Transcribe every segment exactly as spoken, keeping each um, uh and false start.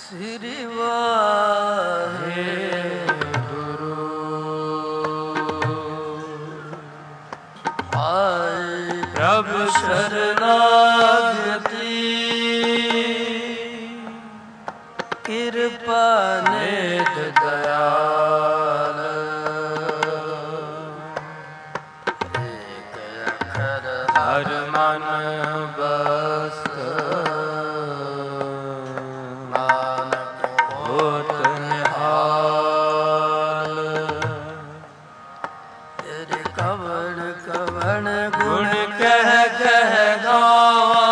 ਸ੍ਰੀ ਵਾਹਿਗੁਰੂ। ਆਏ ਪ੍ਰਭ ਸ਼ਰਨਾਗਤੀ, ਕਿਰਪਾ ਨਿਧ ਦਇਆਲ। ਏਕ ਅੱਖਰ ਹਰ ਮਨ ਬਸਤ, ਨਾਨਕ ਹੋਤ ਨਿਹਾਲ। ਤੇਰੇ ਕਵਣ ਕਵਣ ਗੁਣ ਕਹਿ ਕਹਿ ਗਾਵਾਂ,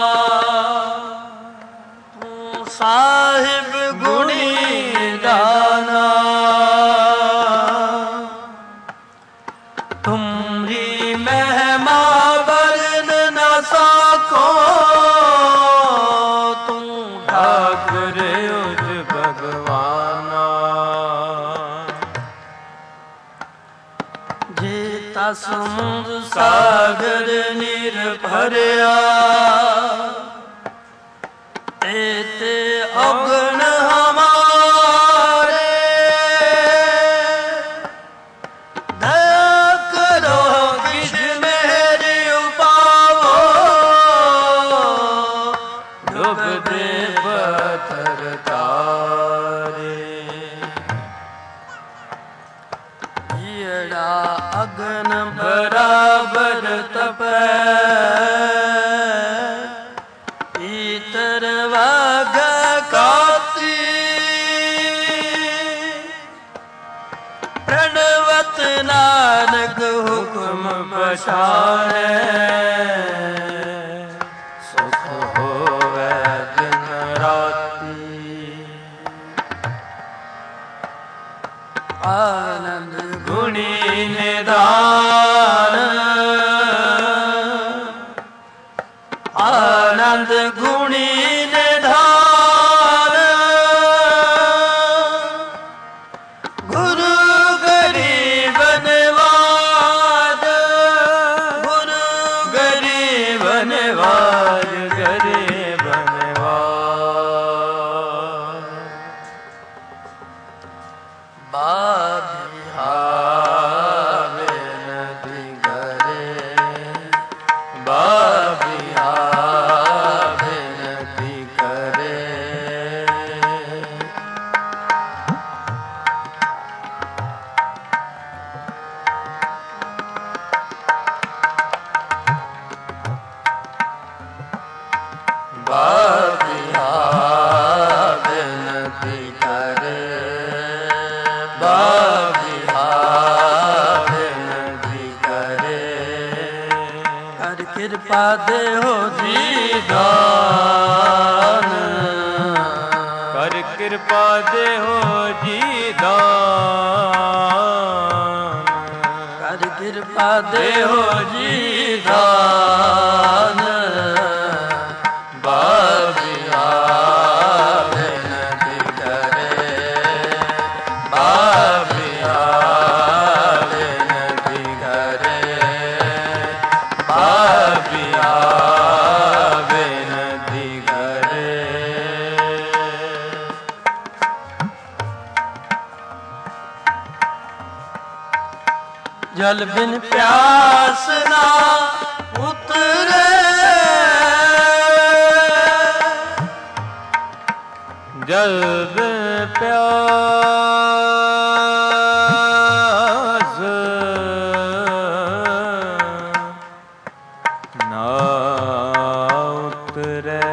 ਤੂੰ ਸਾਹਿਬ ਗੁਣੀ ਦਾਨਾ। ਤੁਮਰੀ ਮਹਿਮਾ ਵਰਨ ਨ ਸਕੋ, ਤੂੰ ਠਾਕੁਰ ਉਜ ਭਗਵਾਨਾ। ਜੇਤਾ ਸਮੁੰਦ ਸਾਗਰ ਨਿਰ ਭਰਿਆ, ਤੇ ਅਗਨ ਹਮਾਰੇ। ਦਇਆ ਕਰੋ ਕਿਛ ਮੇਰ ਉਪਾਵੋ, ਡੁਬਦੇ ਪੱਥਰ ਤਾਰੇ। ਜਿਹੜਾ ਅਗਨ ਬਰਾਬਰ ਤਪੈ, ਵਗ ਕਾਤੀ। ਪ੍ਰਣਵਤ ਨਾਨਕ ਹੁਕਮ ਪਛਾਣੈ, ਸੁਖ ਹੋਵੈ ਦਿਨ ਰਾਤੀ। ਆਨੰਦ ਗੁਣੀ ਨਿਦਾਨ, ਆਨੰਦ ਗੁਣੀ ਨਿਧਾਨ। ਗੁਰੂ ਗਰੀਬ ਨਿਵਾਜ, ਗੁਰੂ ਗਰੀਬ ਨਿਵਾਜ, ਗਰੀਬ ਨਿਵਾਜ। ਬਾਬਿਹਾ ਬੇਨਤੀ ਕਰੇ, ਬਾਬਿਹਾ ਬੇਨਤੀ ਕਰੇ। ਬਾਬਿਹਾ ਬੇਨਤੀ ਕਰੇ, ਬਾਬਿਹਾ ਬੇਨਤੀ ਕਰੇ। ਕਰ ਕਿਰਪਾ ਦੇਹੋ ਜੀ ਦਾਨ, ਕਰ ਕਿਰਪਾ ਦੇਹੋ ਜੀ ਦਾਨ, ਕਰ ਕਿਰਪਾ ਦੇਹੋ ਜੀ ਦਾਨ। ਬਾਬਿਹਾ ਬੇਨਤੀ ਕਰੇ, ਬਾਬਿਹਾ ਬੇਨਤੀ ਕਰੇ, ਬਾਬਿਹਾ ਬੇਨਤੀ ਕਰੇ। ਜਲ ਬਿਨ ਪਿਆਸ ਨਾ ਉਤਰੇ, ਜਲ ਬਿਨ ਪਿਆਸ ਨਾ ਉਤਰੇ,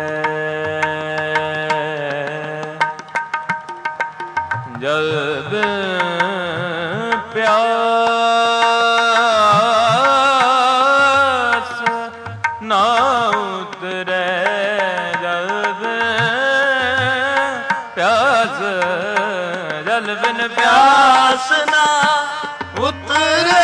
ਜਲ ਬਿਨ ਪਿਆਸ ਨਾ ਉਤਰੇ, ਜਲ ਬਿਨ ਪਿਆਸ, ਜਲ ਬਿਨ ਪਿਆਸ ਨਾ ਉਤਰੇ।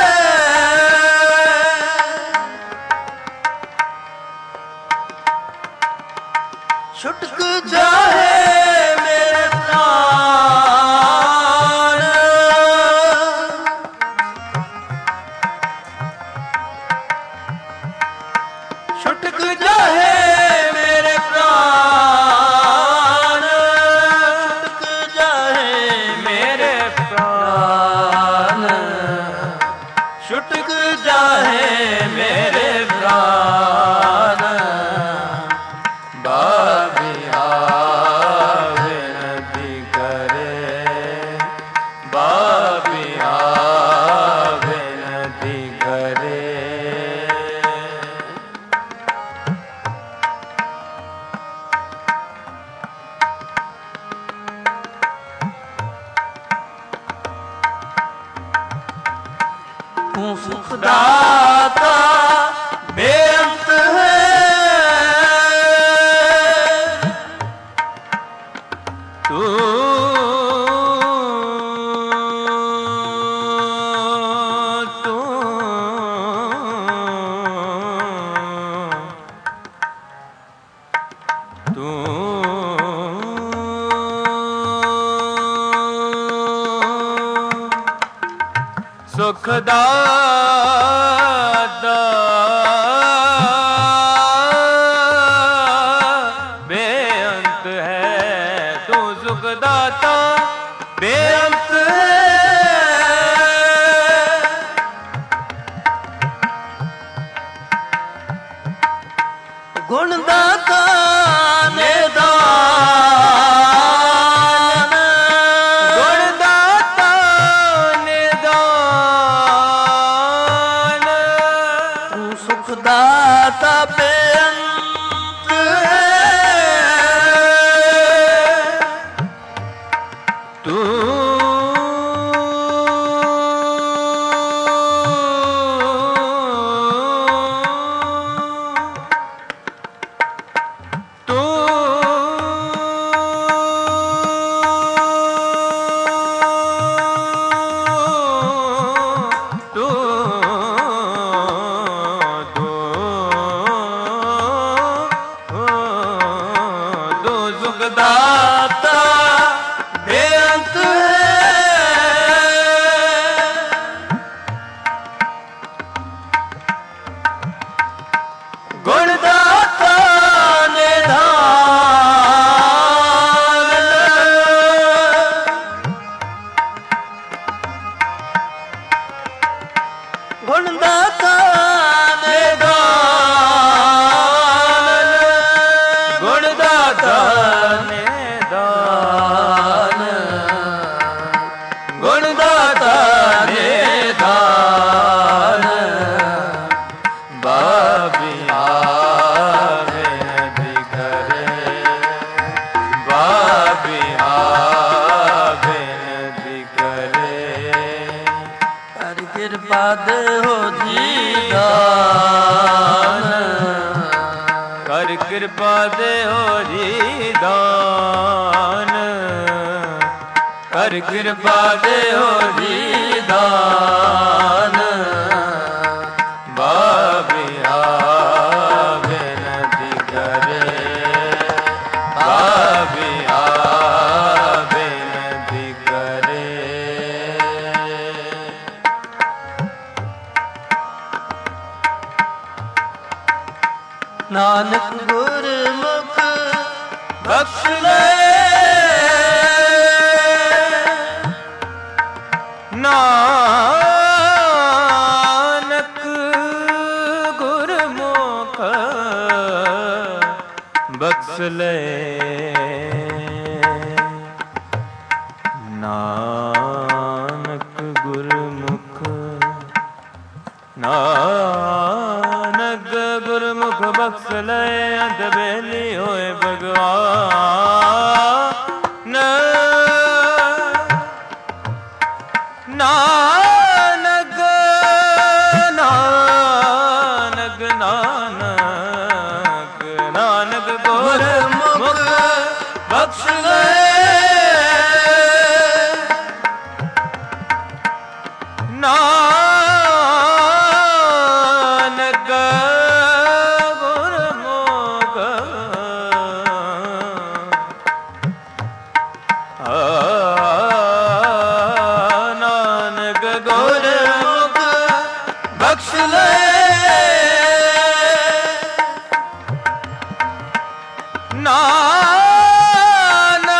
ਛੁਟਕ ਜਾਏ ਮੇਰੇ ਪ੍ਰਾਣ, ਛੁਟਕ ਜਾਏ ਮੇਰੇ ਪ੍ਰਾਣ। ਸੁਖ ਦਾਤਾ ਬੇਅੰਤ ਹੈ ਤੂੰ ਸੁਖ ਦਾਤਾ ਬੇਅੰਤ ਹੈ ਤੂੰ ਸੁਖ ਦਾਤਾ ਬੇਅੰਤ ਹੈ ਗੁਣ ਦਾਤਾ ਨਿਦਾਨ ਗੁਣ ਦਾਤਾ ਨਿਦਾਨ ਤੂੰ ਸੁਖ ਦਾਤਾ ਬੇਅੰਤ ਹੈ ਤੂੰ ਦਾਤਾ ਬੇਅੰਤ ਹੈ ਗੁਣ ਦਾਤਾ ਨਿਧਾਨ ਗੁਣ ਦਾਤਾ ਨਿਧਾਨ ਗੁਣ ਦਾਤਾ ਨਿਧਾਨ ਗੁਣ ਦਾਤਾ ਨਿਧਾਨ ਬਾਬੀ ਆਵੇ ਬਿਕਰੇ ਬਾਬੀ ਆਵੇ ਬਿਕਰੇ ਕਰ ਕਿਰਪਾ ਦੇਹੋ ਜੀ ਦਾਨ ਕਰ ਕਿਰਪਾ ਦੇਹੋ ਜੀ ਦਾਨ ਕਰ ਕਿਰਪਾ ਦੇਹੋ ਜੀ ਦਾਨ ਬਾਬੀ ਆਵੇ ਨਦੀ ਕਰੇ ਬਾਬੀ ਆਵੇ ਨਦੀ ਕਰੇ ਨਾਨਕ ਗੁਰਮੁਖ ਬਖਸ਼ ਲੈ ਨਾਨਕ ਗੁਰਮੁਖ ਬਖਸ਼ ਲੈ ਨਾਨਕ ਗੁਰਮੁਖ ਨਾਨਕ ਗੁਰਮੁਖ ਬਖਸ਼ ਲੈ ਅੰਤ ਬੇਲੀ ਹੋਏ ਭਗਵਾਨ ਨਾਨਕ ਨਾਨਕ ਨਾਨਕ ਨਾਨਕ ਗੁਰਮੁਖ ਬਖਸ਼ ਲੈ ਨਾਨਕ ਗੁਰਮੁਖ ਨਾਨਕ ਗੁਰਮੁਖ ਬਖਸ਼ ਲੈ ਨਾਨਕ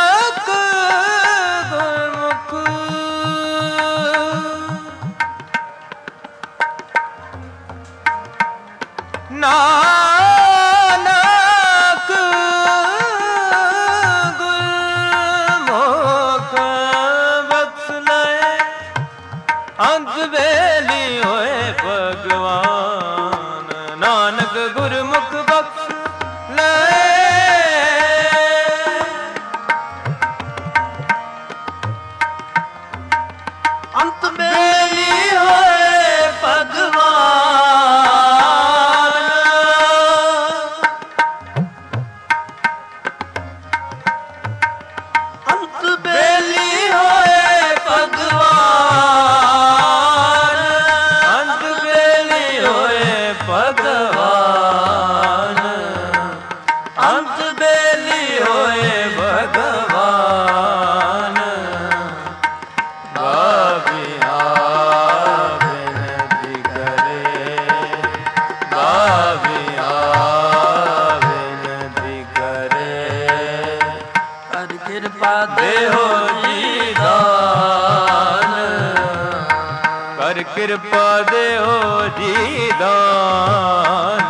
ਕਿਰਪਾ ਦੇਹੋ ਜੀ ਦਾਨ, ਕਰ ਕਿਰਪਾ ਦੇਹੋ ਜੀ ਦਾਨ,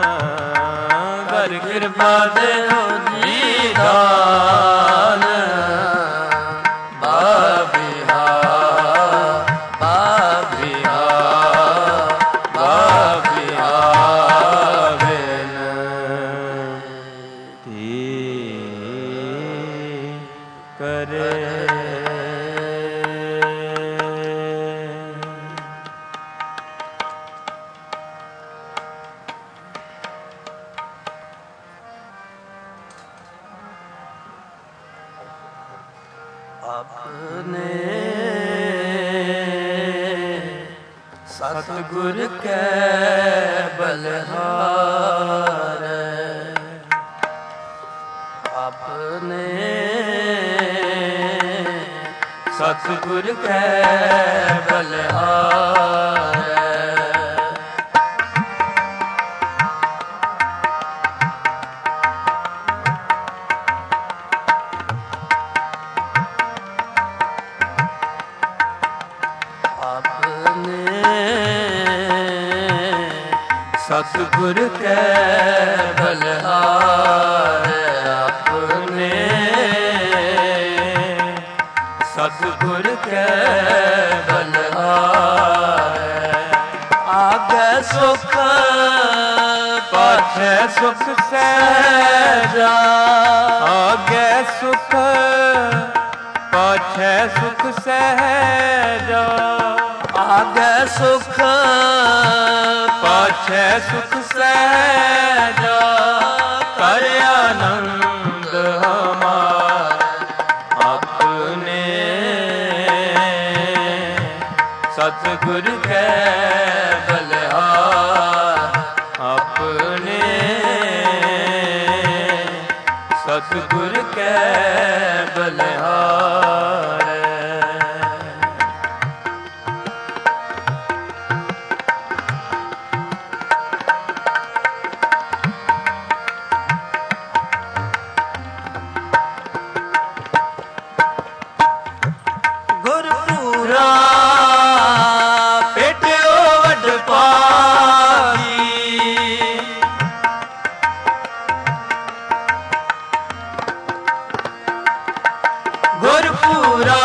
ਕਰ ਕਿਰਪਾ ਦੇਹੋ ਜੀ ਦਾਨ। ਬਾਬਿਹਾ ਬਾਬਿਹਾ ਬਾਬਿਹਾ ਬਿਨ ਤੀ ਕਰੇ। ਆਪਣੇ ਸਤਿਗੁਰ ਕੈ ਬਲਿਹਾਰ, ਆਪਣੇ ਸਤਿਗੁਰ ਕੈ ਬਲਿਹਾਰ। ਸਤਿਗੁਰ ਕੈ ਬਲਿਹਾਰ, ਆਪਣੇ ਸਤਿਗੁਰ ਕੈ ਬਲਿਹਾਰ। ਆਗੈ ਸੁਖ ਪਾਛੈ ਸੁਖ ਸਹਿਜਾ, ਆਗੈ ਸੁਖ ਪਾਛੈ ਸੁਖ ਸਹਿਜਾ, ਆਗੈ ਸੁਖ ਪਾਛੈ ਸੁਖ ਸਹਿਜਾ, ਕਰ ਆਨੰਦ ਹਮਾਰ ਆਪਣੇ ਸਤਿਗੁਰ ਕੈ ਬਲਿਹਾਰ, ਆਪਣੇ ਸਤਿਗੁਰ ਕੈ ਬਲਿਹਾਰ। ਗੁਰਪੂਰਾ ਪੇਟਿਓ ਵੱਡ ਪਾਗੀ, ਗੁਰਪੂਰਾ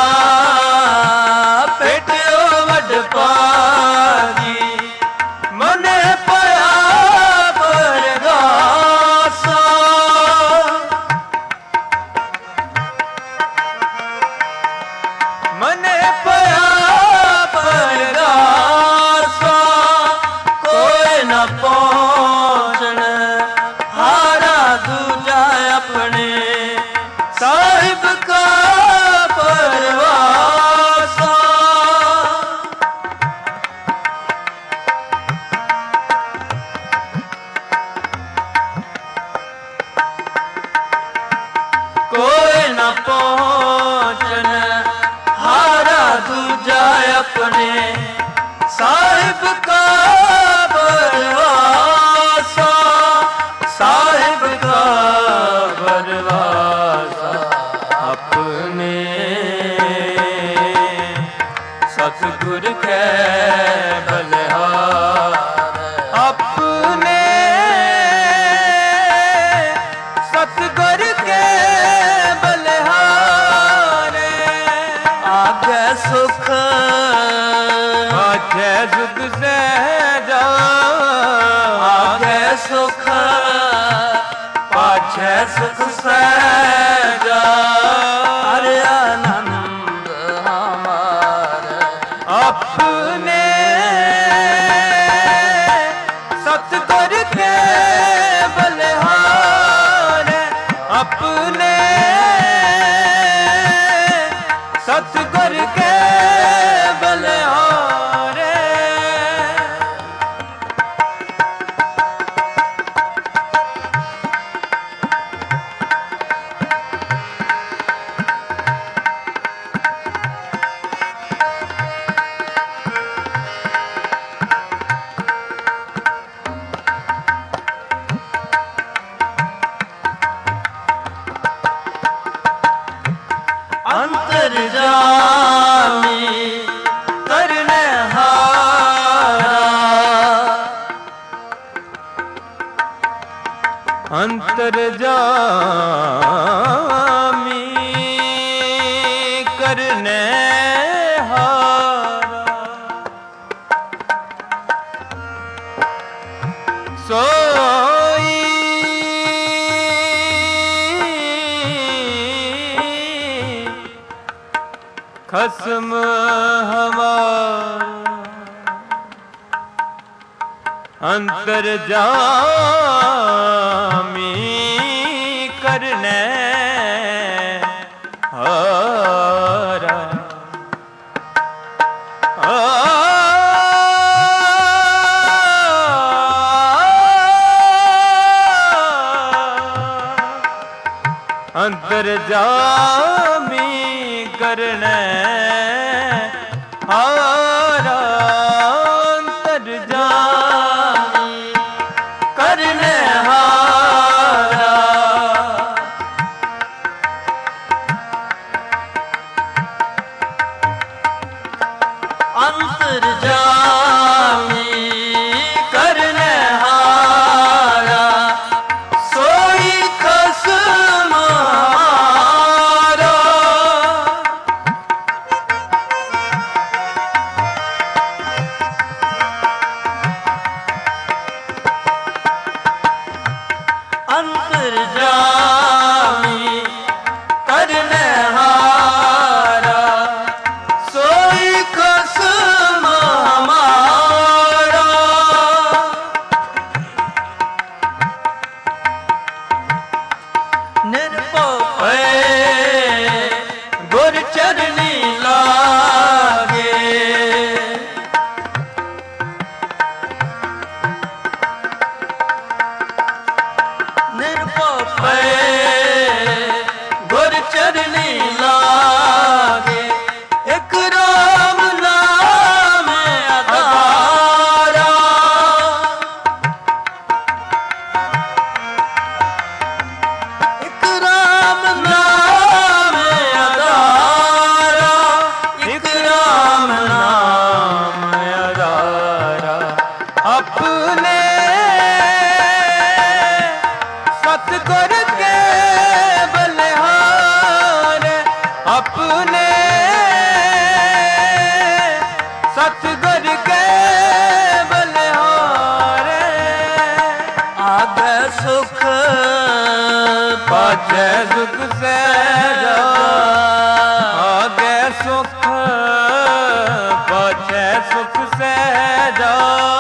ਪੇਟਿਓ ਵੱਡ ਪਾਗੀ, ਮਨੇ ਪਿਆ ਪਰਗਾਸਾ, ਮਨੇ ਪਿਆ ਪਰਗਾਸਾ, ਕੋਈ ਨਾ ਪਹੁੰਚਣ ਹਾਰਾ ਦੂਜਾ ਆਪਣੇ ਸਾਹਿਬ ਕਾ ਪਰਵਾਸਾ। ਕੋਈ ਨਾ ਪਹੁੰਚਣ ਹਾਰਾ ਦੂਜਾ ਆਪਣੇ ਸਾਹਿਬ ਕਾ ਪਰਵਾਸਾ, ਸਾਹਿਬ ਕਾ ਪਰਵਾਸਾ। ਆਪਣੇ ਸਤਿਗੁਰ ਕੈ ਬਲਿਹਾਰ, ਆਪਣੇ ਸਤਿਗੁਰ ਕੈ ਬਲਿਹਾਰ। ਆਗੈ ਸੁਖ ਪਾਛੈ ਸੁਖ ਸਹਿਜਾ, ਆਗੈ ਸੁਖ ਪਾਛੈ ਸੁਖ ਸਹਿਜਾ, ਹਰ ਆਨੰਦ ਹਮਾਰ। ਆਪਣੇ ਸਤਿਗੁਰ ਕੈ ਬਲਿਹਾਰ, ਆਪਣੇ ਸਤਿਗੁਰ ਕੈ ਬਲਿਹਾਰ। अंतर्जामी करने हारा अंतर्जामी करने हारा सोई खसम हमारा अंतर्जामी करने हारा अंतर्जामी करने हारा अंतर्जामी करने हारा अंतर्जामी करने हारा सोई खसम हमारा अंतर्जामी करने हारा सोई खसम हमारा निर्भय गुर चरनी लागे निर्भय गुर चरनी लागे एक राम नाम आधारा एक राम नाम आधारा एक राम नाम अदारा अपने सतगुर के बलिहारे अपने सतगुर के बलिहारे आगे सुख पाछे सुख सहजा आगे सुख पाछे सुख सहजा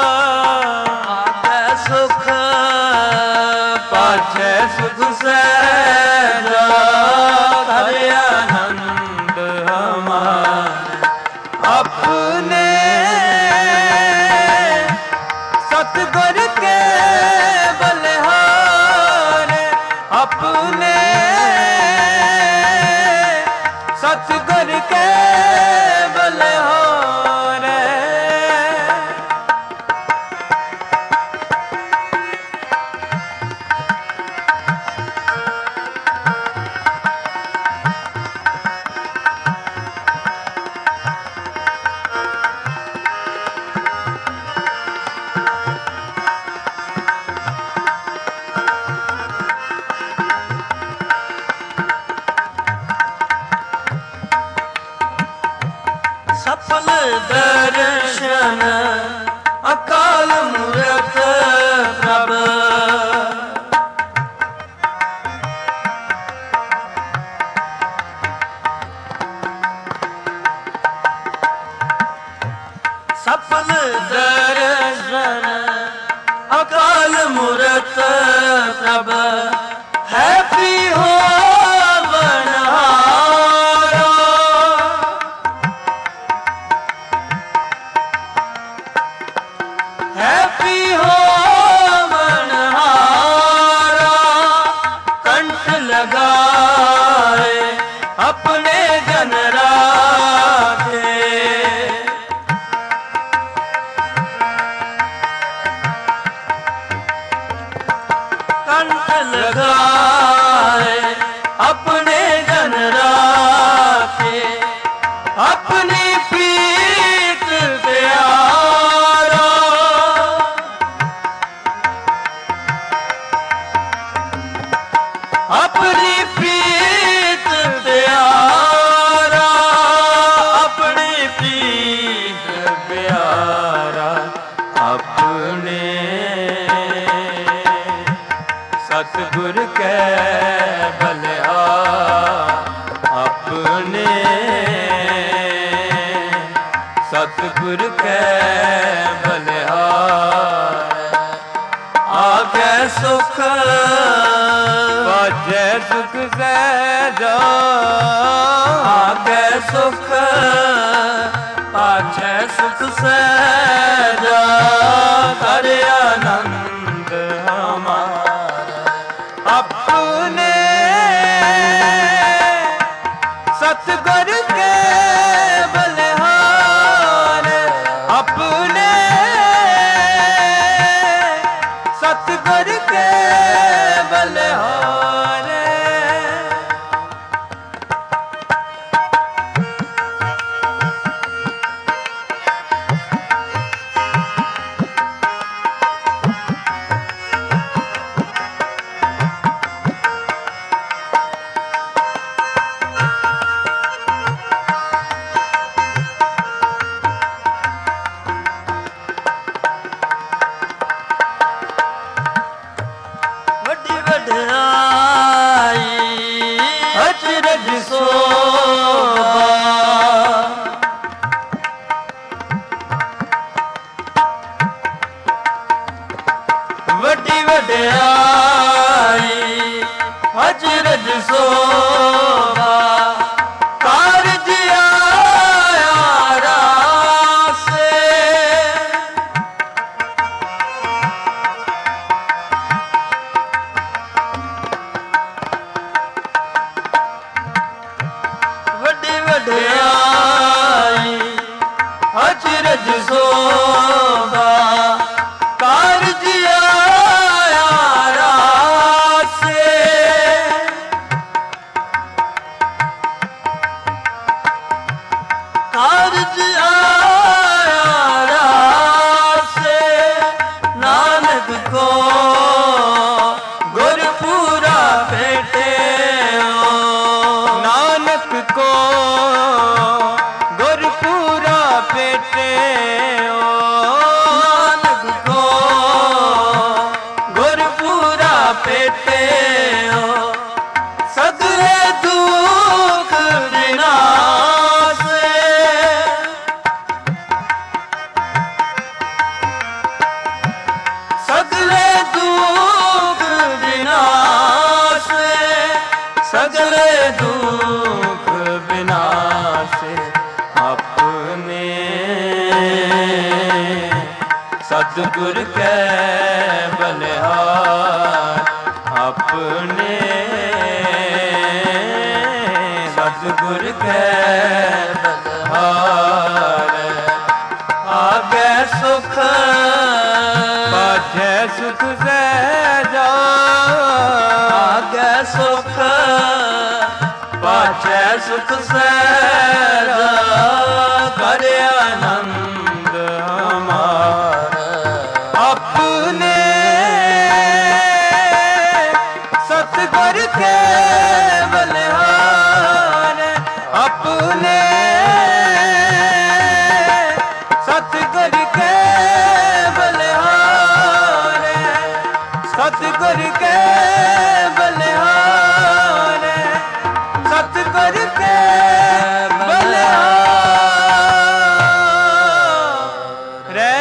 आगे सुख पाछे सुख सहजा करे आनंद हमारे अपने सतगुर के बलिहारे अपने सतगुर के बलिहारे सफल दर्शन अकाल मूरत प्रभ सफल दर्शन अकाल मूरत प्रभ है प्री हो बनहारा है प्री हो बनहारा कंठ लगाए अपने जन राखे कंठ लगाए अपने जन राखे सतगुर कै बलिहार आगे सुख पाछे सुख सहजा आगे सुख पाछे सुख सहजा कर आनंद हमारा अपने सतगुर के बलिहार अपने सतगुर के बलिहार ਵੱਡੀ ਵਡਿਆਈ ਅਚਰਜ ਸੋਭਾ ਕਾਰਜ ਆਇਆ ਰਾਸੇ ਵੱਡੀ ਵਡਿਆਈ ਅਚਰਜ ਸੋਭਾ ਕਾਰਜ ਆਇਆ ਰਾਸੇ ਕਾਰਜ ਆਇਆ ਰਾਸੇ ਨਾਨਕ ਕੋ ਗੁਰਪੂਰਾ ਭੇਟਿਓ नानक को गुरपूरा भेटियो ਨਾਨਕ ਕੋ ਗੁਰਪੂਰਾ ਭੇਟਿਓ ਸਗਲੇ ਦੁਖ ਵਿਨਾਸੇ ਸਗਲੇ ਦੁਖ ਵਿਨਾਸੇ सगले दुख विनाशे अपने सतगुर कै बलिहार अपने सतगुर कै बलिहार ਆਗੇ ਸੁਖ पाछे सुख सहजा ਆਗੇ ਸੁਖ ਪਾਛੈ ਸੁਖ ਸਹਿਜਾ ਕਰ ਆਨੰਦ ਹਮਾਰਾ अपने सतगुर के बलिहार अपने सतगुर के बलिहार सतगुर के बलिहार सतगुर के बलिहार रे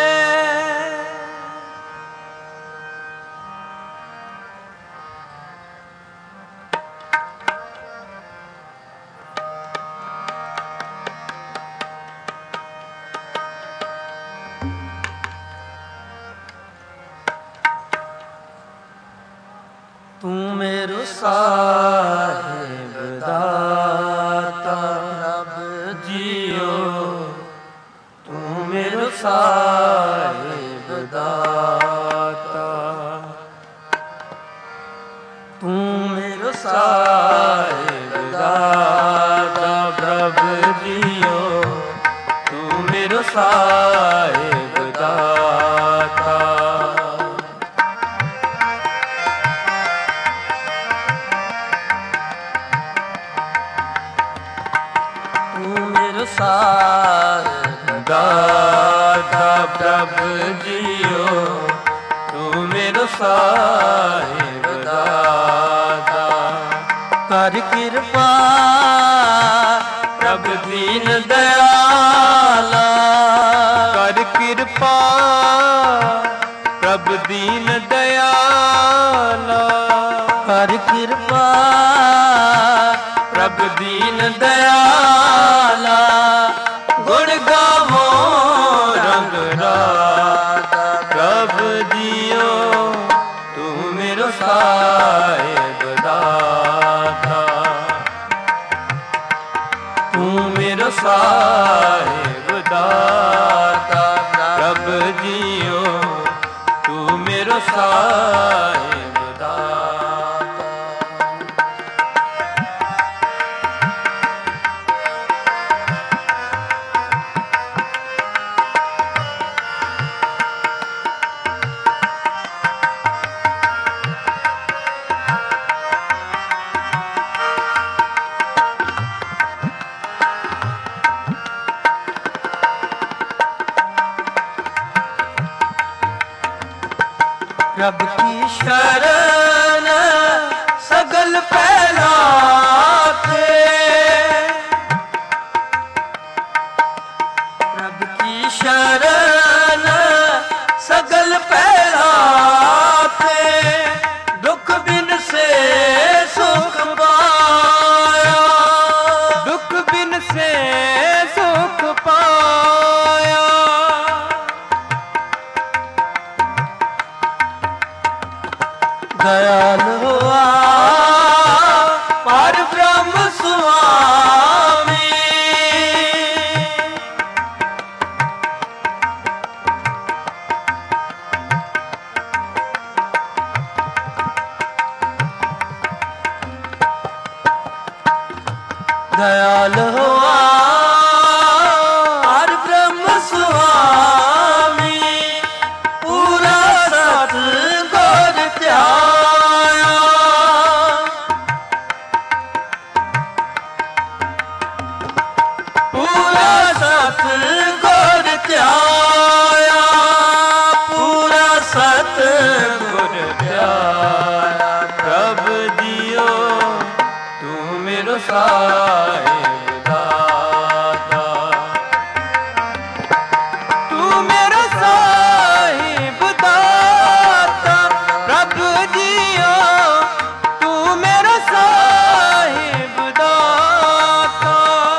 ਤੂੰ ਮੇਰੋ ਸਾਹਿਬ ਦਾਤਾ ਪ੍ਰਭ ਜੀਓ ਤੂੰ ਮੇਰੋ ਸਾਹਿਬ ਦਾਤਾ ਤੂੰ ਮੇਰੋ ਸਾਹਿਬ ਦਾਤਾ ਪ੍ਰਭ ਜੀਓ ਤੂੰ ਮੇਰੋ ਸਾਹਿਬ ਦਾਤਾ ਸਾਹਿਬ ਦਾਤਾ ਪ੍ਰਭ ਜੀਓ ਤੂੰ ਮੇਰਾ ਸਾਹਿਬ ਦਾਤਾ ਕਰ ਕਿਰਪਾ ਪ੍ਰਭ ਦੀਨ ਦਇਆਲਾ दीन दयाला गुण गावो रंग राता प्रभु जियो तू मेरो साहिब दाता तू मेरो साहिब दाता प्रभु जियो तू मेरो साहिब दाता। रब की शरण सगल फैलाते रब की शरण सगल फैलाते दुख बिन से सुख पाया दुख बिन से सुख पाया दयाल हुआ पर ब्रह्म स्वामी दयाल हुआ पर ब्रह्म स्वामी पूरा सतगुर त्याया पूरा सतगुर त्याया पूरा सतगुर त्याया प्रभु जियो तू मेरो साहिब दाता तू मेरो साहिब दाता प्रभु जियो तू मेरो साहिब दाता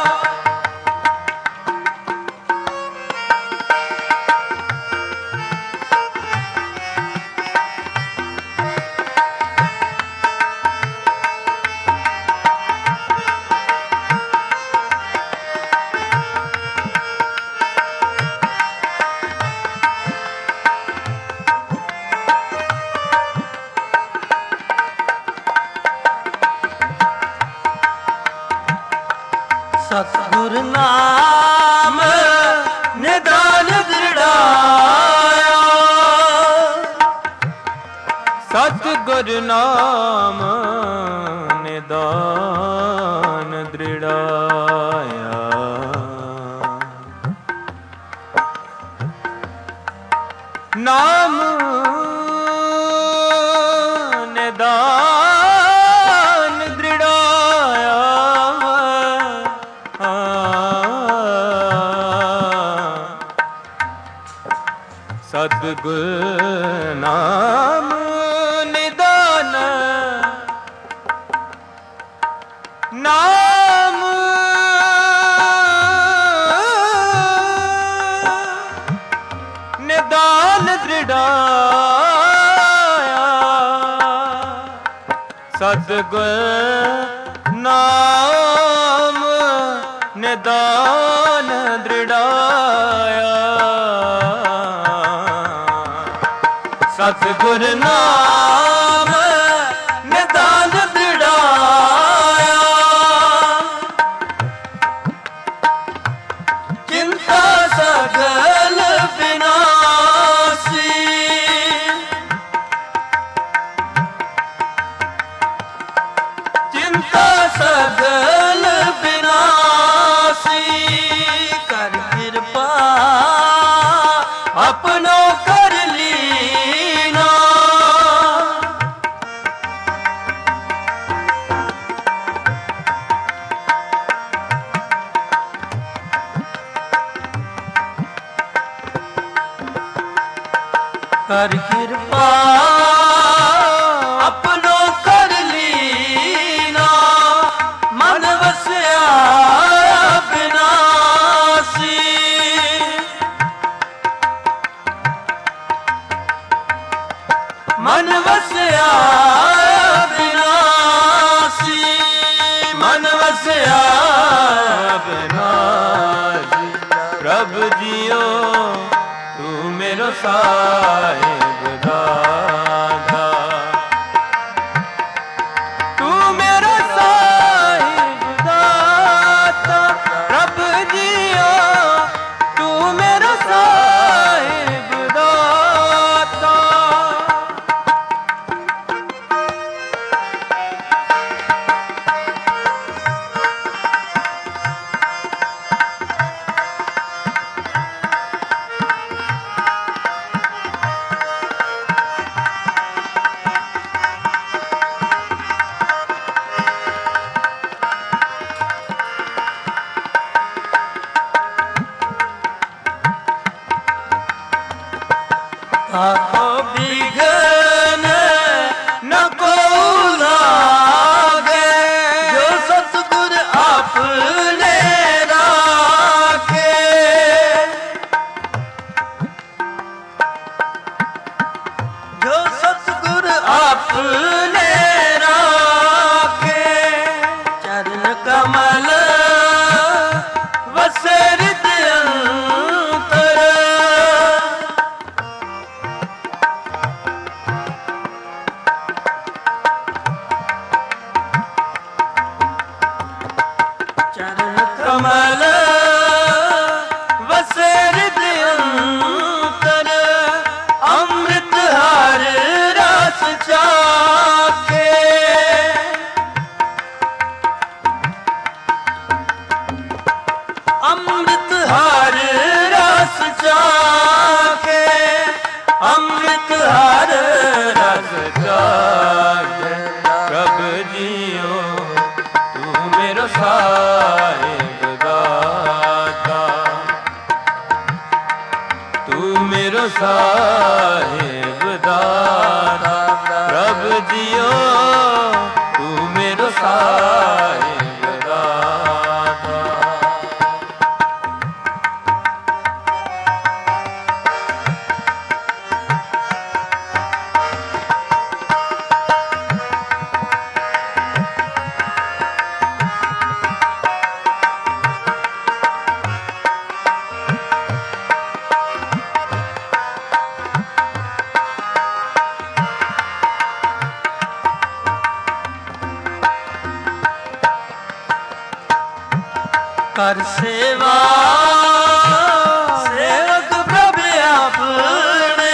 सतगुर नाम निदान दृढ़ाया सतगुर नाम निदान दृढ़ाया नाम निदान दृढ़ाया सतगुर नाम निदान नाम निदान दृढ़ाया सतगुर नाम निदान दृढ़ाया सतगुर नाम निदान दृढ़ाया चिंता सगल विनाशी चिंता सगल विनाशी कर कृपा अपनों कर लीना कर कृपा अपनों कर लीना मन वस्या ਵਸਿਆ ਅਬਨਾਸੀ। ਪ੍ਰਭ ਜੀਓ ਤੂੰ ਮੇਰਾ ਸਾਹਿਬ ਦਾਤਾ, ਤੂੰ ਮੇਰਾ ਸਾਹਿਬ ਦਾਤਾ। ਪ੍ਰਭ ਜੀਓ ਤੂੰ ਮੇਰਾ ਸਾਹਿਬ ਦਾਤਾ। ਆਖੋ ਬਿਘਨ ਨ ਕੋ ਲਾਗੇ, ਜੋ ਸਤਿਗੁਰ ਆਪਣੇ ਰਾਖੇ। ਜੋ ਸਤਿਗੁਰ ਆਪਣੇ ਰਾਖੇ, ਚਰਨ ਕਮਲ ਵਸੇ ਹਿਰਦਿ ਅੰਤਰ। ਚਰਨ ਕਮਲ ਵਸੇ ਹਿਰਦਿ ਅੰਤਰ, ਅੰਮ੍ਰਿਤ ਹਰ ਰਸ ਚਾਖੇ। ਅੰਮ੍ਰਿਤ ਹਰ ਰਸ ਚਾਖੇ, ਅੰਮ੍ਰਿਤ ਹਰ ਰਸ ਚਾਖੇ। ਪ੍ਰਭ ਜੀਓ ਤੂੰ ਮੇਰਾ ਸਾਹਿਬ ਦਾਤਾ, ਤੂੰ ਮੇਰਾ ਸਾਹਿਬ ਦਾਤਾ। ਪ੍ਰਭ ਜੀਓ ਤੂੰ ਮੇਰਾ ਸਾਹਿਬ ਦਾਤਾ। ਕਰ ਸੇਵਾ ਸੇਵਕ ਪ੍ਰਭ ਆਪਣੇ,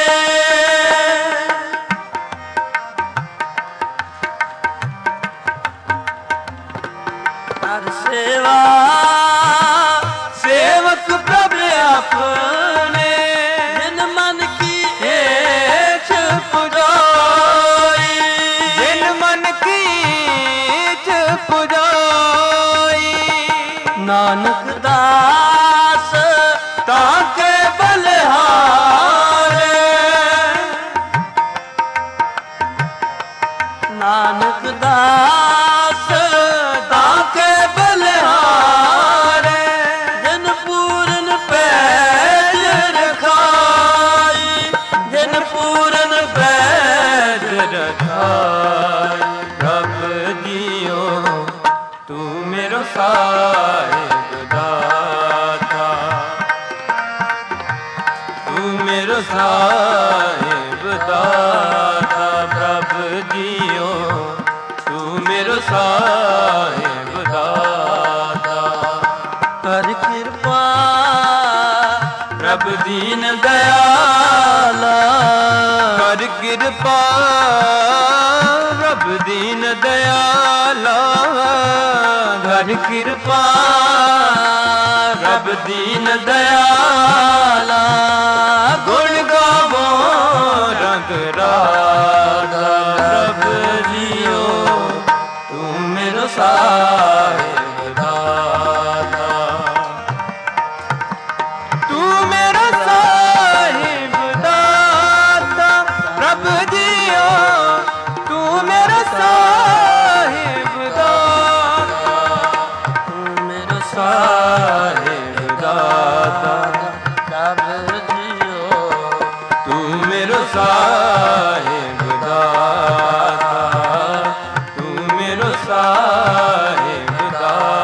ਕਰ ਸੇਵਾ ਸੇਵਕ ਪ੍ਰਭ ਆਪਣੇ। ਜਿਨ ਮਨ ਕੀ ਏਛ ਪੁਜਾਈ, ਜਿਨ ਮਨ ਕੀ ਇਛ ਪੁਜਾਈ। ਨਾਨਕ ਦਾਸ ਤਾਂ ਕੇ ਬਲਿਹਾਰੇ, ਨਾਨਕ ਦਾਸ ਤਾਂ ਕੇ ਬਲਿਹਾਰੇ। ਜਿਨ ਪੂਰਨ ਪੈਜ ਰਖਾਈ, ਜਿਨ ਪੂਰਨ ਪੈਜ ਰਖਾਈ। ਪ੍ਰਭ ਜੀਓ ਤੂੰ ਮੇਰਾ ਸਾਹਿਬ ਦਾਤਾ, ਤੂੰ ਮੇਰਾ ਸਾਹਿਬ ਦਾਤਾ। ਪ੍ਰਭ ਜੀਓ ਤੂੰ ਮੇਰਾ ਸਾਹਿਬ ਦਾਤਾ। ਕਰ ਕਿਰਪਾ ਪ੍ਰਭ ਦੀਨ ਦਇਆਲਾ, ਕਰ ਕਿਰਪਾ ਪ੍ਰਭ ਦੀਨ ਦਇਆਲਾ। ਕਰ ਕਿਰਪਾ ਪ੍ਰਭ ਦੀਨ ਦਇਆਲਾ। ਗੁਣ ਗਾਵੋ ਰੰਗ ਰਾਧਾ। ਪ੍ਰਭ ਜੀਓ ਤੂੰ ਮੇਰਾ ਸਾਹਿਬ ਦਾਤਾ, ਤੂੰ ਮੇਰਾ ਸਾਹਿਬ ਦਾਤਾ। ਪ੍ਰਭ ਜੀਓ ਤੂੰ ਮੇਰਾ ਸਾਹਿਬ ਦਾਤਾ, ਤੂੰ ਮੇਰਾ ਸਾਹਿਬ ਦਾਤਾ। ਪ੍ਰਭ ਜੀਓ ਤੂੰ ਮੇਰਾ ਸਾਹਿਬ ਦਾਤਾ, ਤੂੰ ਮੇਰਾ ਸਾਹਿਬ ਦਾਤਾ।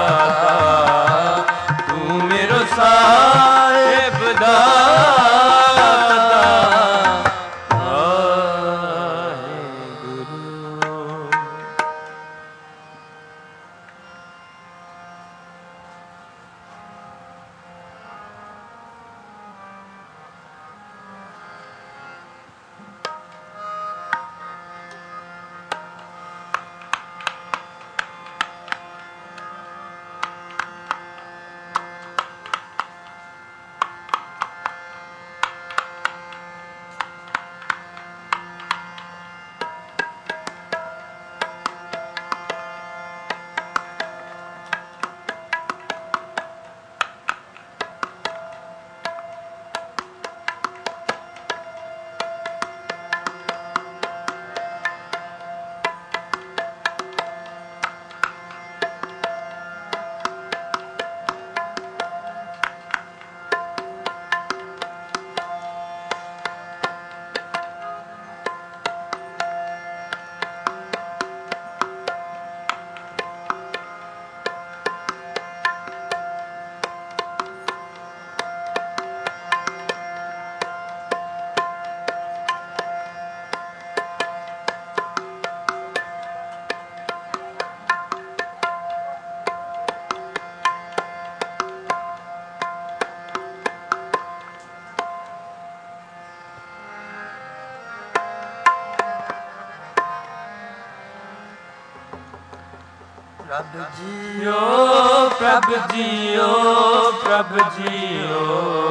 ਪ੍ਰਭ ਜੀਓ ਜੀਓ ਪ੍ਰਭ ਜੀਓ ਪ੍ਰਭ ਜੀਓ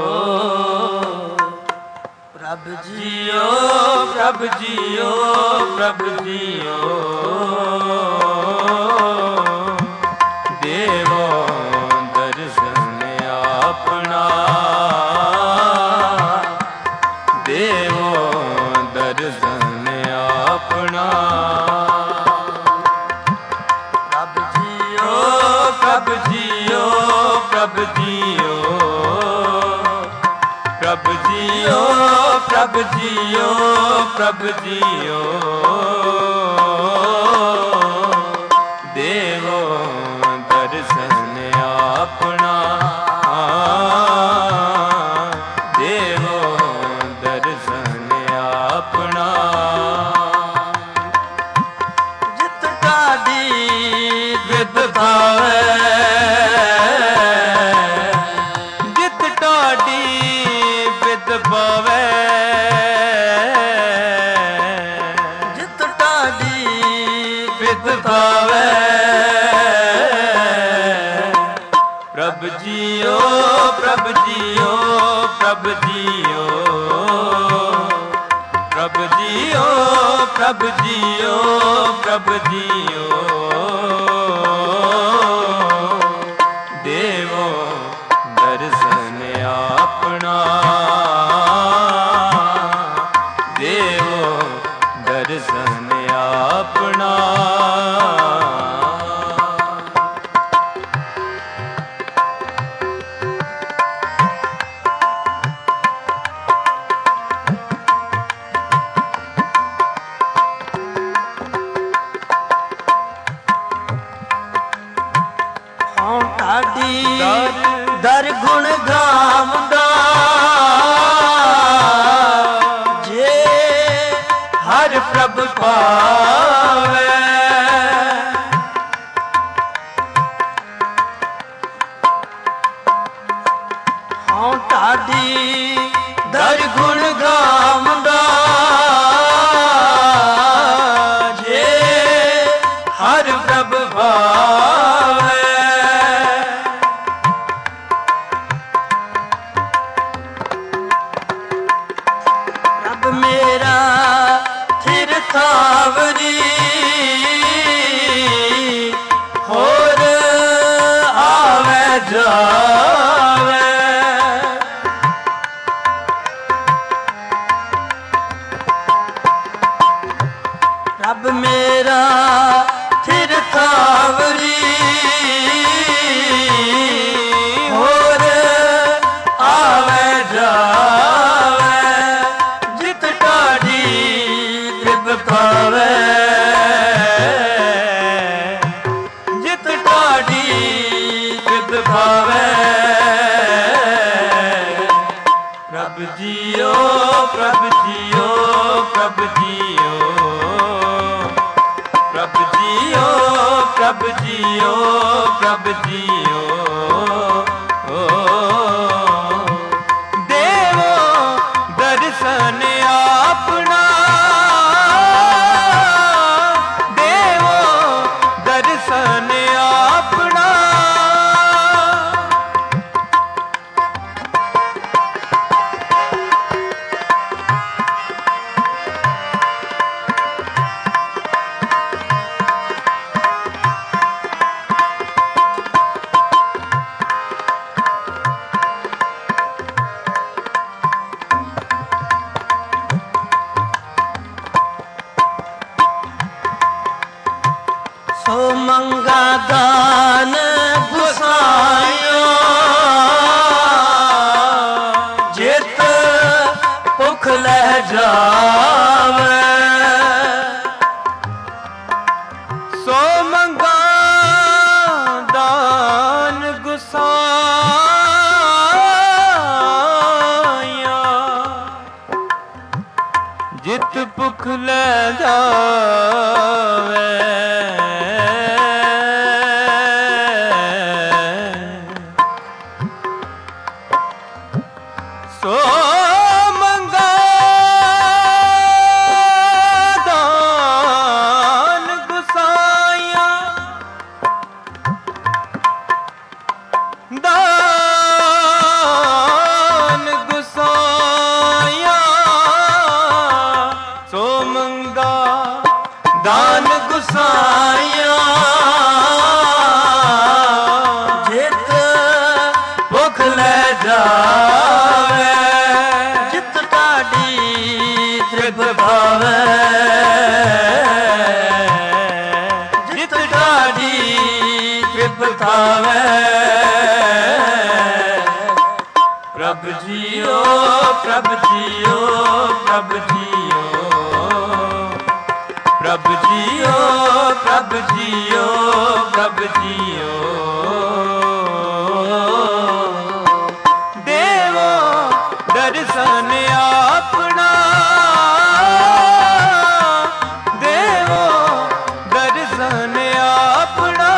ਪ੍ਰਭ ਜੀਓ ਪ੍ਰਭ ਜੀਓ ਪ੍ਰਭ ਜੀਓ ਦੇਵੋ ਦਰਸ਼ਨ ਆਪਣਾ ਦੇਵੋ ਦਰਸ਼ਨ ਆਪਣਾ ਪ੍ਰਭ ਜੀਓ ਪ੍ਰਭ ਜੀਓ ਪ੍ਰਭ ਜੀਓ ਪ੍ਰਭ ਜੀਓ ਪ੍ਰਭ ਜੀਓ ਪ੍ਰਭ ਜੀਓ ਦੇਵੋ ਦਰਸ਼ਨ ਆਪਣਾ ਦੇਵੋ ਦਰਸ਼ਨ ਆਪਣਾ ਜਿਤ ਢਾਡੀ ਵਿਦ ਭਾਵੈ ਜਿਤ ਢਾਡੀ ਵਿਦ ਭਾਵੈ ਜਿਤ ਢਾਡੀ ਵਿਦ ਭਾਵੈ ਪ੍ਰਭ ਜੀਓ ਪ੍ਰਭ ਜੀਓ ਪ੍ਰਭ ਜੀਓ ਪ੍ਰਭ ਜੀਓ ਪ੍ਰਭ ਜੀਓ ਪ੍ਰਭ ਜੀਓ ਦੇਵੋ ਦਰਸ਼ਨ ਆਪਣਾ ਦੇਵੋ ਦਰਸ਼ਨ ਆਪਣਾ ਹਉ ਢਾਡੀ ਦਰ ਗੁਣ ਗਾਵਦਾ ਜੇ ਹਰ ਪ੍ਰਭ ਪਾਵੇ ਹਉ ਢਾਡੀ ਦਰ ਗੁਣ ਗਾਵਦਾ ਜੇ ਹਰ ਪ੍ਰਭ ਪਾਵੇ ਰੱਬ ਮੇਰਾ ਥਿਰ ਥਾਵਰੀ ਹੋਰ ਆਵੇ ਜਾਵੇ ਰੱਬ ਮੇਰਾ ਥਿਰ ਥਾਵਰੀ ਹੋਰ ਆਵੇ ਜਾਵੇ ਜਿਤ ਢਾਡੀ ਤ੍ਰਿਪ ਪਾਵੇ ਜਿਤ ਢਾਡੀ ਤ੍ਰਿਪ ਪਾਵੇ ਪ੍ਰਭ ਜੀਓ ਪ੍ਰਭ ਜੀਓ ਪ੍ਰਭ ਜੀਓ ਪ੍ਰਭ ਜੀਓ ਪ੍ਰਭ ਜੀਓ ਪ੍ਰਭ ਜੀਓ ਦੇਵੋ ਦਰਸ਼ਨ ਆਪਣਾ ਦੇਵੋ ਦਰਸ਼ਨ ਆਪਣਾ ਸੋ ਮੰਗਾ ਦਾਨ ਗੁਸਾਇਓ ਜਿਤ ਭੁਖ ਲੈ ਜਾਵੇ ਸੋ ਮੰਗਾ ਦਾਨ ਗੁਸਾਇਆ ਜਿਤ ਭੁਖ ਲੈ ਜਾਵੇ ਸੋ ਮੰਗਾ ਦਾਨ ਗੁਸਾਇਆ ਦਾਨ ਗੁਸਾਇਆ ਸੋ ਮੰਗਾ ਦਾਨ ਗੁਸਾਇਆ ਜਿਤ ਭੁਖ ਲੈ ਜਾਵੇ ਜਿਤ ਢਾਡੀ ਤ੍ਰਿਪ ਪਾਵੇ ਜਿਤ ਢਾਡੀ ਤ੍ਰਿਪ ਪਾਵੇ ਪ੍ਰਭ ਜੀਓ ਪ੍ਰਭ ਜੀਓ ਪ੍ਰਭ ਜੀਓ ਪ੍ਰਭ ਜੀਓ ਪ੍ਰਭ ਜੀਓ ਪ੍ਰਭ ਜੀਓ ਦੇਵੋ ਦਰਸ਼ਨ ਆਪਣਾ ਦੇਵੋ ਦਰਸ਼ਨ ਆਪਣਾ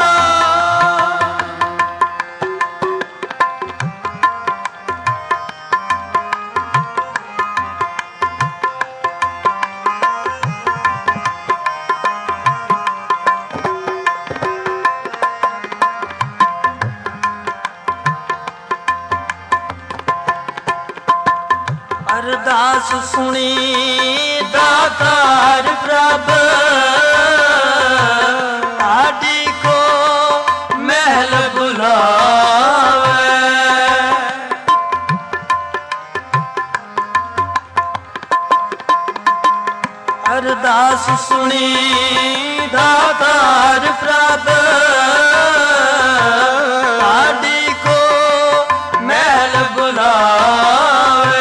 ਅਰਦਾਸ ਸੁਣੀ ਦਾਤਾਰ ਪ੍ਰਭ ਆਡੀ ਕੋ ਮਹਿਲ ਬੁਲਾਵੇ ਅਰਦਾਸ ਸੁਣੀ ਦਾਤਾਰ ਪ੍ਰਭ ਆਡੀ ਕੋ ਮਹਿਲ ਬੁਲਾਵੇ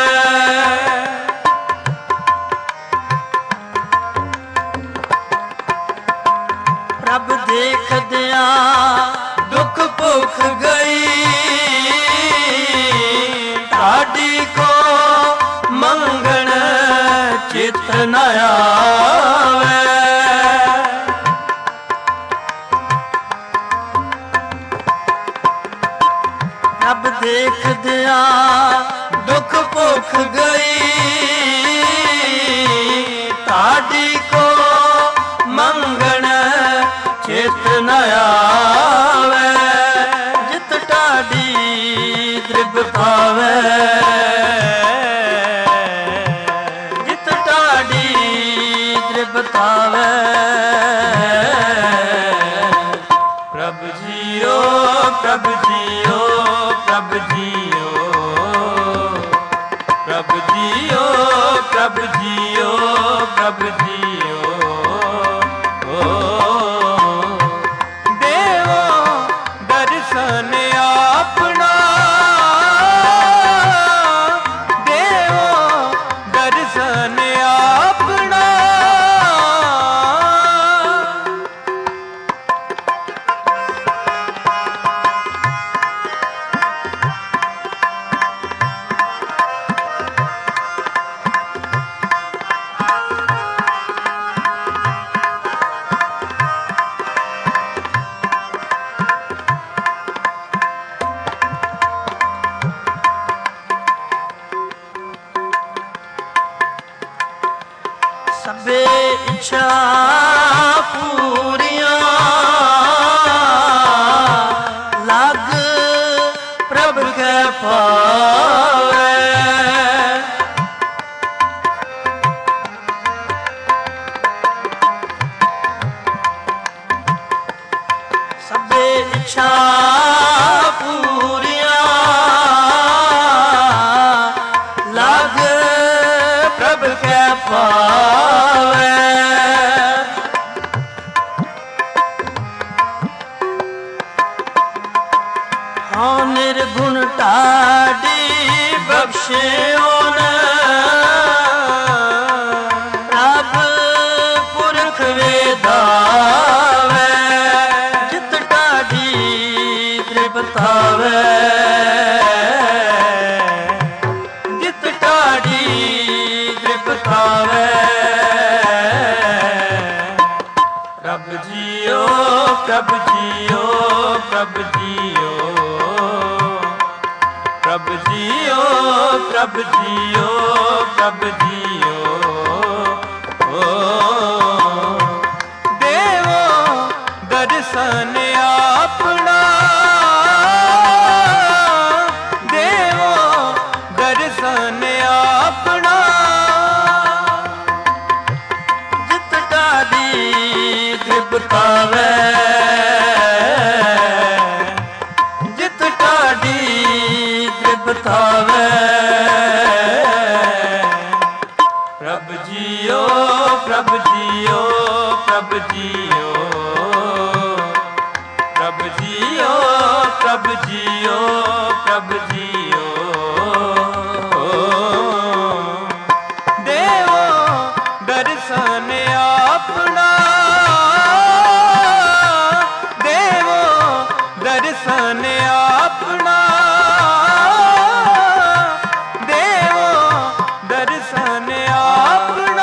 ਪ੍ਰਭ ਦੇਖਦਿਆਂ ਦੁੱਖ ਭੁੱਖ ਗਈ ਢਾਡੀ ਕੋ ਮੰਗਣ ਚਿਤ ਨ ਆਵੇ ਪ੍ਰਭ ਦੇਖਦਿਆਂ ਦੁੱਖ ਭੁੱਖ ਗਈ ਢਾਡੀ ਕੋ ਮੰਗਣ ਚਿਤ ਨ ਆਵੇ ਜਿਤ ਢਾਡੀ ਤ੍ਰਿਪ ਪਾਵੇ ਜਿਤ ਢਾਡੀ ਤ੍ਰਿਪ ਪਾਵੇ ਪ੍ਰਭ ਜੀਓ ਪ੍ਰਭ ਜੀਓ ਪ੍ਰਭ ਜੀਓ ਪ੍ਰਭ ਜੀਓ ਪ੍ਰਭ ਜੀਓ ਪ੍ਰਭ ਜੀਓ ਦਰਸ਼ਨ ਆਪਣਾ ਦੇਵੋ ਦਰਸ਼ਨ ਆਪਣਾ ਸਭੇ ਇੱਛਾ ਪੂਰੀਆਂ ਲਗ ਪ੍ਰਭ ਕੈ ਪਾਵੇ ਸਭੇ ਇੱਛਾ ਪੂਰੀਆਂ ਲਗ ਪ੍ਰਭ ਕੈ ਪਾਵੇ ਹਾਂ ਨਿਰਗੁਣ ਢਾਡੀ ਬਖਸ਼ਿਓ ਨ ਪ੍ਰਭ ਪੁਰਖ ਵੇਦਾਵੇ ਜਿਤ ਢਾਡੀ ਤ੍ਰਿਪਤਾਵੇ ਜਿਤ ਢਾਡੀ ਤ੍ਰਿਪਤਾਵੇ ਪ੍ਰਭ ਜੀਓ ਪ੍ਰਭ ਜੀਓ ਪ੍ਰਭ ਜੀਓ ਪ੍ਰਭ ਜੀਓ ਪ੍ਰਭ ਜੀਓ ਪ੍ਰਭ ਜੀਓ ਓ ਦੇਵੋ ਦਰਸ਼ਨ ਆਪਣਾ ਪ੍ਰਗਟਾਵੇ। ਪ੍ਰਭ ਜੀਓ ਪ੍ਰਭ ਜੀਓ ਪ੍ਰਭ ਜੀਓ ਪ੍ਰਭ ਜੀਓ ਪ੍ਰਭ ਜੀਓ ਪ੍ਰਭ ਜੀਓ ਦੇਵੋ ਦਰਸ਼ਨ ਆਪਣਾ ਦੇਵੋ ਦਰਸ਼ਨ ਆਪਣਾ ਦੇਵੋ ਦਰਸ਼ਨ ਆਪਣਾ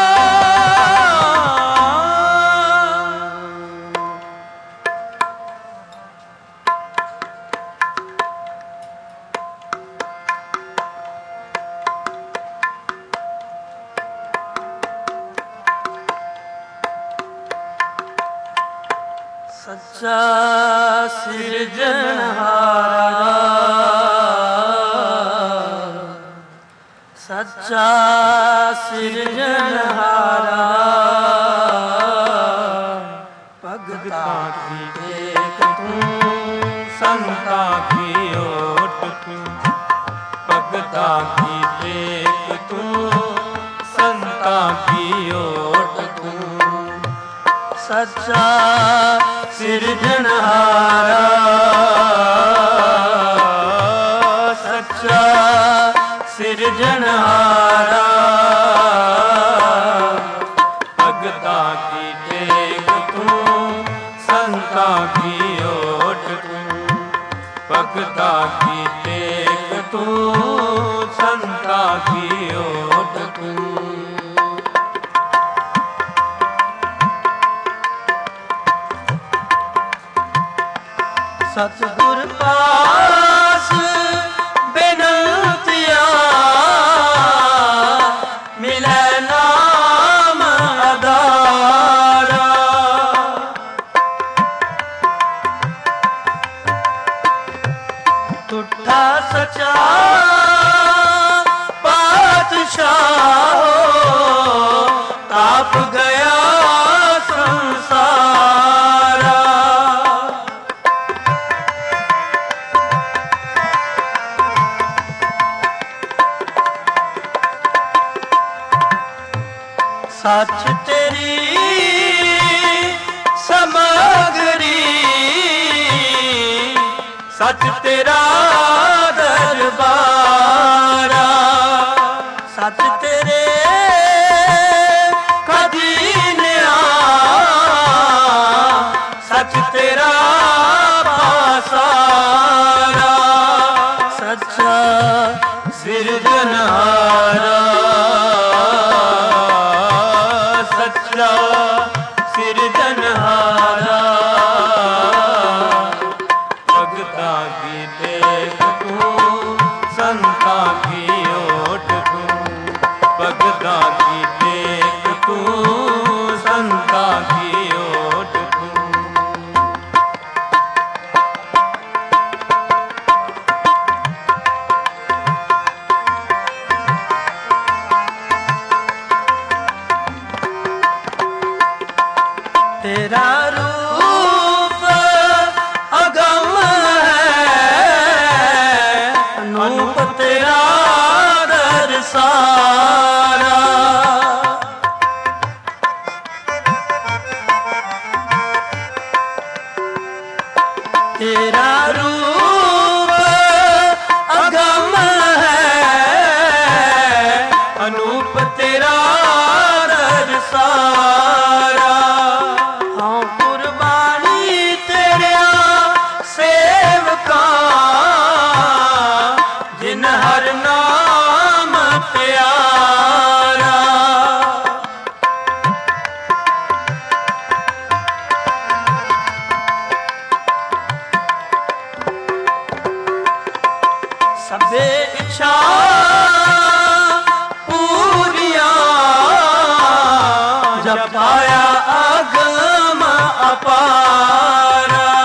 ਸੱਚਾ ਸਿਰਜਣਹਾਰਾ ਸੱਚਾ ਸਿਰਜਣਹਾਰਾ ਭਗਤਾਂ ਕੀ ਟੇਕ ਤੂੰ ਸੰਤਾਂ ਕੀ ਓਟ ਤੂੰ ਭਗਤਾਂ ਕੀ ਟੇਕ ਤੂੰ ਸੰਤਾਂ ਕੀ ਓਟ ਤੂੰ ਸੱਚਾ ਸਿਰਜਣਹਾਰਾ ਸੱਚਾ ਸਿਰਜਣਹਾਰਾ ਭਗਤਾਂ ਕੀ ਟੇਕ ਤੂੰ ਸੰਤਾਂ ਕੀ ਓਟ ਤੂੰ ਭਗਤਾਂ ਕੀ ਟੇਕ ਤੂੰ ਸੰਤਾਂ ਕੀ ਓਟ ਤੂੰ ਸਤਿਗੁਰ ਪਾਸ ਬੇਨੰਤੀਆਂ ਮਿਲੈ ਨਾਮ ਆਧਾਰਾ ਟੁੱਟਾ ਸਚਾ ਪਾਤਸ਼ਾਹ ਤਾਪ ਗਿਆ ਸੰਸਾਰਾ ਸੱਚ ਤੇਰੀ ਸਮਗਰੀ ਸੱਚ ਤੇਰਾ ਦਰਬਾਰਾ ਸੱਚ ਤੇਰੇ ਖਜ਼ੀਨਿਆਂ ਸੱਚ ਤੇਰਾ ਪਾਸਾਰਾ ਸੱਚਾ ਸਿਰਜਣਹਾਰਾ ਸੱਚਾ ਸਿਰਜਣਹਾਰਾ ਭਗਤਾਂ ਕੀ ਟੇਕ ਤੂੰ ਸੰਤਾਂ ਕੀ ਓਟ ਤੂੰ ਭਗਤਾਂ ਕੀ ਟੇਕ ਤੂੰ ਸੰਤਾਂ ਕੀ ਓਟ ਤੂੰ ਤੇਰਾ ਰੂਪ ਅਗਮ ਹੈ ਅਨੂਪ ਤੇਰਾ ਦਰਸਾਰਾ ਤੇਰਾ ਰੂਪ ਅਗਮ ਹੈ ਅਨੂਪ ਤੇਰਾ ਦਰਸਾਰਾ ਜਿਨ ਹਰ ਨਾਮ ਪਿਆਰਾ ਸਭੇ ਇੱਛਾ ਪੂਰੀਆਂ ਜਪਾਇਆ ਅਗਮ ਅਪਾਰਾ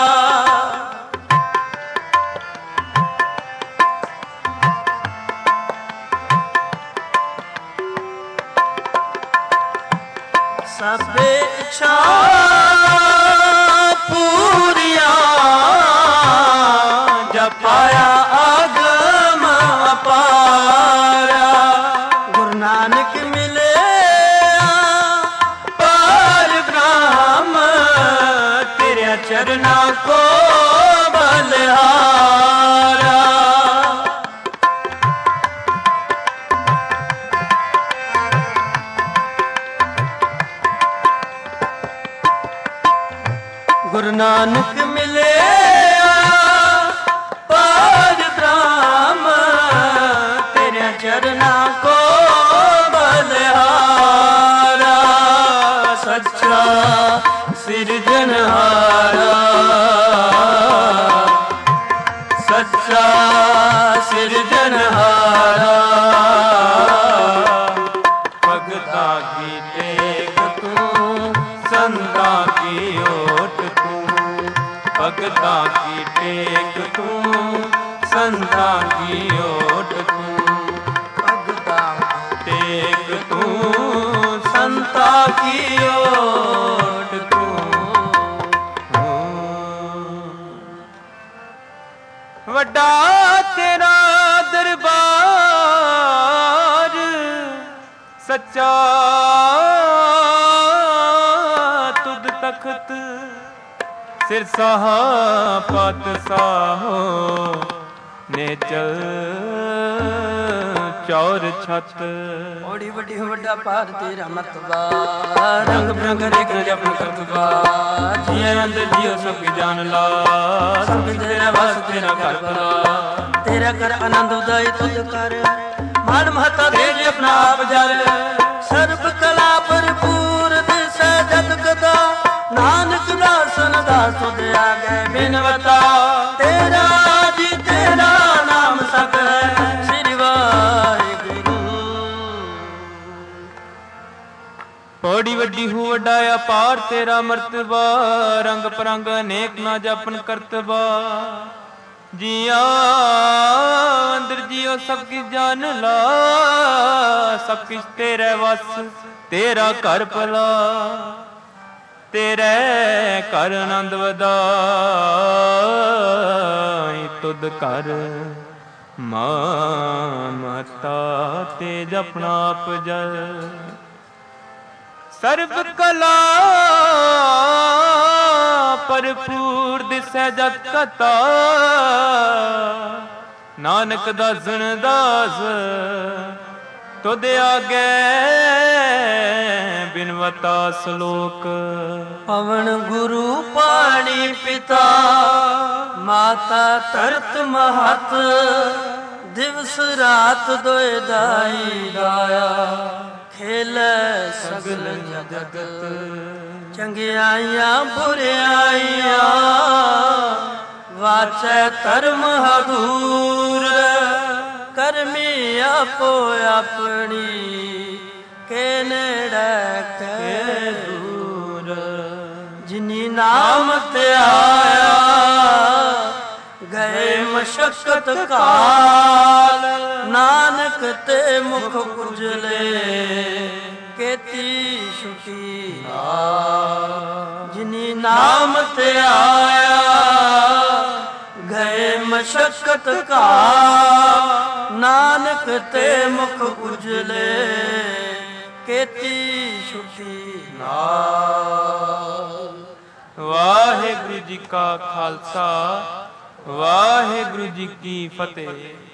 ਸਭੇ ਇੱਛਾ ਪੂਰੀਆਂ ਜਪਾਇਆ ਅਗਮ ਪਾਰਾ। ਗੁਰੂ ਨਾਨਕ ਮਿਲਿਆ ਪਾਰ ਬ੍ਰਹਮ, ਤੇਰੇ ਚਰਨਾਂ ਕੋ ਬਲਿਹਾਰਾ। ਗੁਰੂ ਨਾਨਕ ਮਿਲਿਆ ਪਾਰ ਬ੍ਰਹਮ, ਤੇਰੇ ਚਰਨਾਂ ਕੋ ਬਲਿਹਾਰਾ। ਸੱਚਾ ਸਿਰਜਣਹਾਰਾ, ਸੱਚਾ ਸਿਰਜਣਹਾਰਾ। ਭਗਤਾਂ ਕੀ ਟੇਕ ਤੂੰ, ਸੰਤਾਂ ਕੀ ਓਟ ਤੂੰ। ਭਗਤਾਂ ਕੀ ਟੇਕ ਤੂੰ, ਸੰਤਾਂ ਕੀ ਓਟ ਤੂੰ। ਭਗਤਾਂ ਟੇਕ ਤੂੰ, ਸੰਤਾਂ ਕੀ ਓਟ ਤੂੰ। ਵੱਡਾ ਤੇਰਾ ਦਰਬਾਰ, ਸੱਚਾ ਤੁਧ ਤਖਤ। ਸਿਰ ਸਾਹਾ ਪਾਤਸ਼ਾਹੋ, ਨੇਚਲ ਚੌਰ ਛੱਤ। ਓੜੀ ਵੱਡੀ ਵੱਡਾ ਪਾਰ ਤੇਰਾ ਮਰਤਬਾ, ਰੰਗ ਬਰੰਗ ਦੇਖ ਜਪਨ ਕਰਤਬਾ। ਜੀਏ ਅੰਦਰ ਜੀਓ ਸਭ ਕੀ ਜਾਣ ਲਾ, ਸਭ ਤੇਰਾ ਵਸ ਤੇਰਾ ਘਰ ਭਲਾ। ਤੇਰਾ ਕਰ ਆਨੰਦ ਉਦਾਈ ਤੁਧ ਕਰ, ਮਾਨ ਮਹਤਾ ਦੇ ਜੀ ਆਪਣਾ ਆਪ ਜਰ। ਸਰਬ ਕਲਾ ਭਰਪੂਰ ਦਿਸੈ ਜਗ ਦਾ, ਨਾਨਕ ਦਾਸਨ ਦਾਸ ਤੁਧ ਆਗੇ ਬਿਨਵਤਾ। ਤੇਰਾ ਜੀ ਤੇਰਾ ਨਾਮ ਸਤ ਹੈ, ਸ੍ਰੀ ਵਾਹਿਗੁਰੂ। ਬੜੀ ਵੱਡੀ ਹੂ ਵੱਡਾ ਅਪਾਰ ਤੇਰਾ ਮਰਤਬਾ, ਰੰਗ ਪਰੰਗ ਅਨੇਕ ਨਾ ਜਪਨ ਕਰਤਬਾ। ਜੀਆ ਅੰਦਰ ਜੀਓ ਸਭ ਕੀ ਜਾਨ ਲਾ, ਸਭ ਕਿਛ ਤੇਰੇ ਵਸ ਤੇਰਾ ਘਰ ਭਲਾ। ਤੇਰੇ ਘਰ ਆਨੰਦ ਵਧਾਈ, ਤੁਧ ਘਰ ਮਾਨ ਮਹਤਾ ਤੇ ਜਪਣਾ ਆਪ ਜਲ। ਸਰਬ ਕਲਾ ਭਰਪੂਰ ਦਿਸੈ ਜਤ ਕਤਾ, ਨਾਨਕ ਦਾਸਨ ਦਾਸ ਤੁਧ ਆਗੇ ਬਿਨਵਤਾ ਸ਼ਲੋਕ। ਪਵਨ ਗੁਰੂ ਪਾਣੀ ਪਿਤਾ, ਮਾਤਾ ਧਰਤ ਮਹਤ। ਦਿਵਸ ਰਾਤ ਦੋਇ ਦਾਈ ਦਾਇਆ, ਖੇਲੈ ਸਗਲ ਜਗਤ। ਚੰਗਿਆਈਆਂ ਬੁਰਿਆਈਆਂ, ਵਾਚੈ ਧਰਮ ਹਦੂਰ। ਕਰਮੀ ਆਪੋ ਆਪਣੀ, ਕੇ ਨੇੜੇ ਕੇ ਦੂਰ। ਜਿਨੀ ਨਾਮ ਤੇ ਆਇਆ, ਗਏ ਮਸ਼ਕਤ ਕਾਲ। ਨਾਨਕ ਤੇ ਮੁਖ ਉਜਲੇ, ਕੇਤੀ ਸੁਖੀ ਹਾਲ। ਜਿਨੀ ਨਾਮ ਤੇ ਆਇਆ, ਗਏ ਮਸ਼ਕਤ ਕਾਲ। ਨਾਨਕ ਤੇ ਮੁਖ ਉਜਲੇ, ਕੇਤੀ ਸੁਖੀ ਨਾਲ। ਵਾਹਿਗੁਰੂ ਜੀ ਕਾ ਖਾਲਸਾ, ਵਾਹਿਗੁਰੂ ਜੀ ਕੀ ਫਤਿਹ।